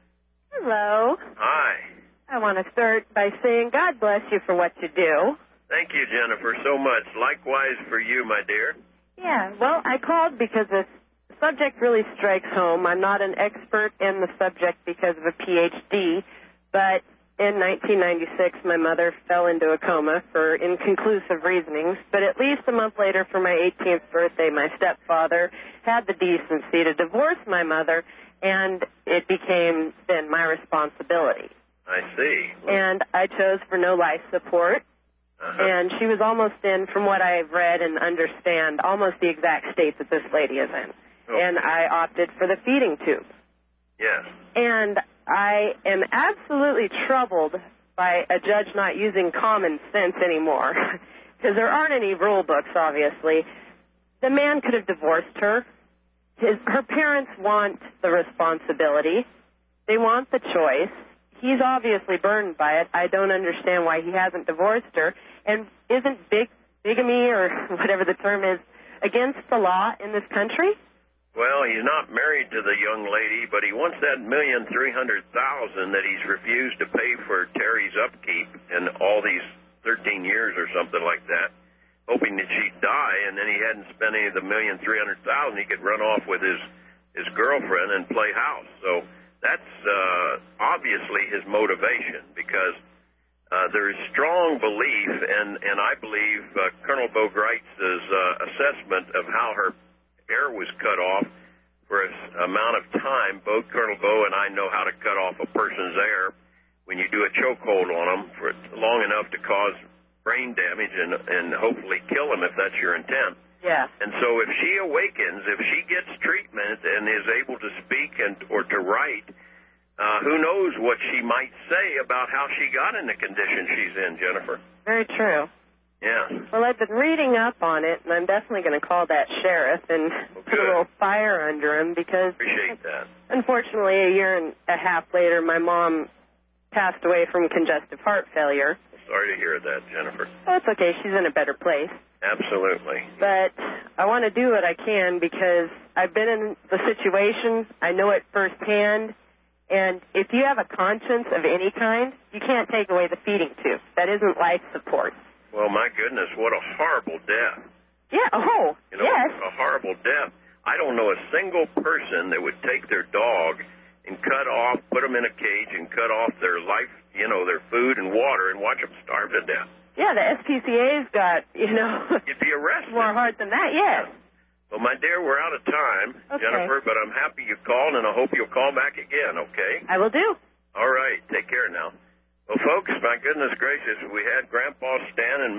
Hello. Hi. I want to start by saying God bless you for what you do. Thank you, Jennifer, so much. Likewise for you, my dear. Yeah, well, I called because the subject really strikes home. I'm not an expert in the subject because of a P H D, but in nineteen ninety-six, my mother fell into a coma for inconclusive reasonings, but at least a month later, for my eighteenth birthday, my stepfather had the decency to divorce my mother, and it became then my responsibility. I see. And I chose for no life support. Uh-huh. And she was almost in, from what I've read and understand, almost the exact state that this lady is in. Okay. And I opted for the feeding tube. Yes. And I am absolutely troubled by a judge not using common sense anymore, because there aren't any rule books, obviously. The man could have divorced her. His, her parents want the responsibility. They want the choice. He's obviously burned by it. I don't understand why he hasn't divorced her. And isn't big, bigamy, or whatever the term is, against the law in this country? Well, he's not married to the young lady, but he wants that million three hundred thousand that he's refused to pay for Terry's upkeep in all these thirteen years or something like that, hoping that she'd die, and then he hadn't spent any of the million three hundred thousand. He could run off with his his girlfriend and play house. So that's uh, obviously his motivation, because uh, there is strong belief, and, and I believe uh, Colonel Bo Greitz's uh, assessment of how her air was cut off for an amount of time. Both Colonel Bo and I know how to cut off a person's air when you do a chokehold on them for long enough to cause brain damage and, and hopefully kill them if that's your intent. Yeah. And so if she awakens, if she gets treatment and is able to speak and or to write, uh, who knows what she might say about how she got in the condition she's in, Jennifer. Very true. Yeah. Well, I've been reading up on it, and I'm definitely going to call that sheriff and well, put a little fire under him, because appreciate that. Unfortunately, a year and a half later, my mom passed away from congestive heart failure. Sorry to hear that, Jennifer. Oh, it's okay. She's in a better place. Absolutely. But I want to do what I can, because I've been in the situation. I know it firsthand. And if you have a conscience of any kind, you can't take away the feeding tube. That isn't life support. Well, my goodness, what a horrible death. Yeah, oh, you know, yes. A horrible death. I don't know a single person that would take their dog and cut off, put them in a cage and cut off their life, you know, their food and water and watch them starve to death. Yeah, the S P C A's got, you know, you'd be arrested. More hard than that, yes. Well, my dear, we're out of time, okay. Jennifer, but I'm happy you called, and I hope you'll call back again, okay? I will do. All right, take care now. Well, folks, my goodness gracious, we had Grandpa Stan in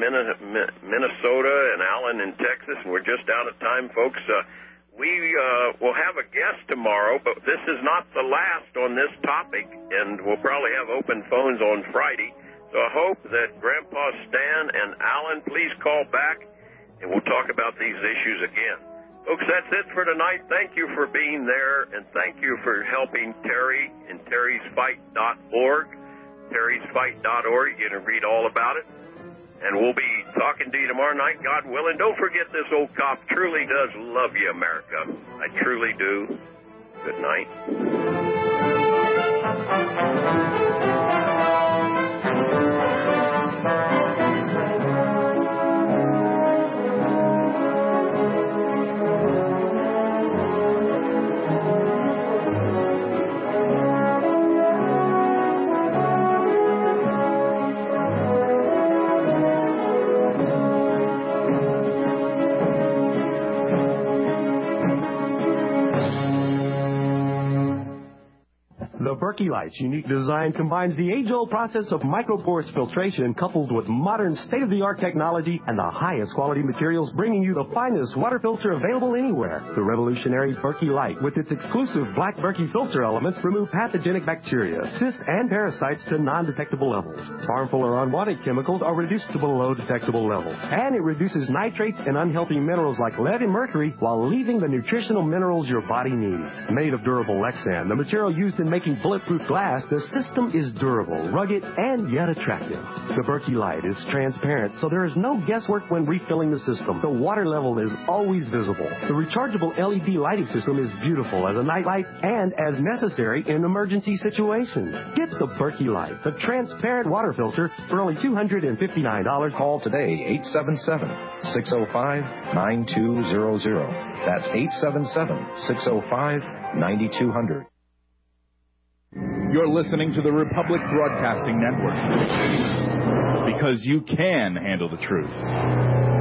Minnesota and Alan in Texas, and we're just out of time, folks. Uh, we uh, will have a guest tomorrow, but this is not the last on this topic, and we'll probably have open phones on Friday. So I hope that Grandpa Stan and Alan, please call back, and we'll talk about these issues again. Folks, that's it for tonight. Thank you for being there, and thank you for helping Terry and terrys fight dot org. terrys fight dot org. You can read all about it. And we'll be talking to you tomorrow night, God willing. Don't forget, this old cop truly does love you, America. I truly do. Good night. The Berkey Light's unique design combines the age-old process of microporous filtration coupled with modern state-of-the-art technology and the highest quality materials, bringing you the finest water filter available anywhere. The revolutionary Berkey Light, with its exclusive black Berkey filter elements, remove pathogenic bacteria, cysts, and parasites to non-detectable levels. Harmful or unwanted chemicals are reduced to below detectable levels. And it reduces nitrates and unhealthy minerals like lead and mercury while leaving the nutritional minerals your body needs. Made of durable Lexan, the material used in making bulletproof glass, the system is durable, rugged, and yet attractive. The Berkey Light is transparent, so there is no guesswork when refilling the system. The water level is always visible. The rechargeable L E D lighting system is beautiful as a night light and as necessary in emergency situations. Get the Berkey Light, the transparent water filter, for only two hundred fifty-nine dollars. Call today, eight seven seven, six oh five, nine two zero zero. That's eight seven seven, six oh five, nine two zero zero. You're listening to the Republic Broadcasting Network, because you can handle the truth.